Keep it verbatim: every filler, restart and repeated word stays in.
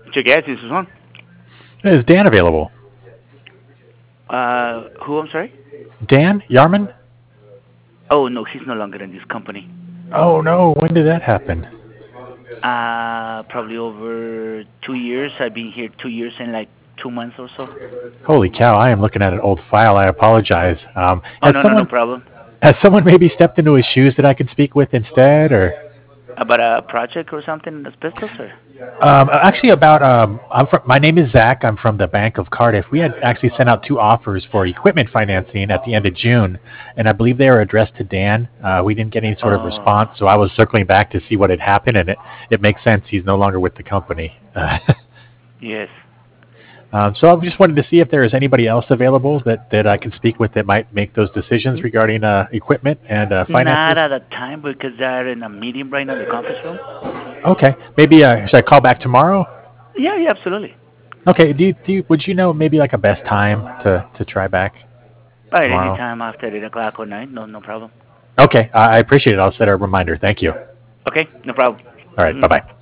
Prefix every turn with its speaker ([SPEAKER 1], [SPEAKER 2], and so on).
[SPEAKER 1] Check yes, this is one.
[SPEAKER 2] Is Dan available?
[SPEAKER 1] Uh, who? I'm sorry.
[SPEAKER 2] Dan Yarman?
[SPEAKER 1] Oh no, he's no longer in this company.
[SPEAKER 2] Oh no, when did that happen?
[SPEAKER 1] Uh, probably over two years. I've been here two years and like two months or so.
[SPEAKER 2] Holy cow! I am looking at an old file. I apologize. Um,
[SPEAKER 1] Oh
[SPEAKER 2] has
[SPEAKER 1] no, no, no
[SPEAKER 2] someone
[SPEAKER 1] problem.
[SPEAKER 2] has someone maybe stepped into his shoes that I could speak with instead, or
[SPEAKER 1] About a project or something in asbestos, or?
[SPEAKER 2] um, actually about um, I'm from. My name is Zach. I'm from the Bank of Cardiff. We had actually sent out two offers for equipment financing at the end of June, and I believe they were addressed to Dan. Uh, we didn't get any sort of
[SPEAKER 1] Oh,
[SPEAKER 2] response, so I was circling back to see what had happened, and it it makes sense. He's no longer with the company. Uh,
[SPEAKER 1] yes.
[SPEAKER 2] Um, so I just wanted to see if there is anybody else available that, that I can speak with that might make those decisions regarding uh, equipment and uh,
[SPEAKER 1] Not
[SPEAKER 2] finances.
[SPEAKER 1] at the time because they're in a meeting right now in the conference room.
[SPEAKER 2] Okay, maybe uh, should I call back tomorrow?
[SPEAKER 1] Yeah, yeah, absolutely.
[SPEAKER 2] Okay, do you, do you, would you know maybe like a best time to, to try back
[SPEAKER 1] All right,
[SPEAKER 2] tomorrow?
[SPEAKER 1] anytime after eight o'clock or nine, no, no problem.
[SPEAKER 2] Okay, I I appreciate it. I'll set a reminder. Thank you. All
[SPEAKER 1] Okay, no problem.
[SPEAKER 2] right, bye
[SPEAKER 1] Hmm.
[SPEAKER 2] bye.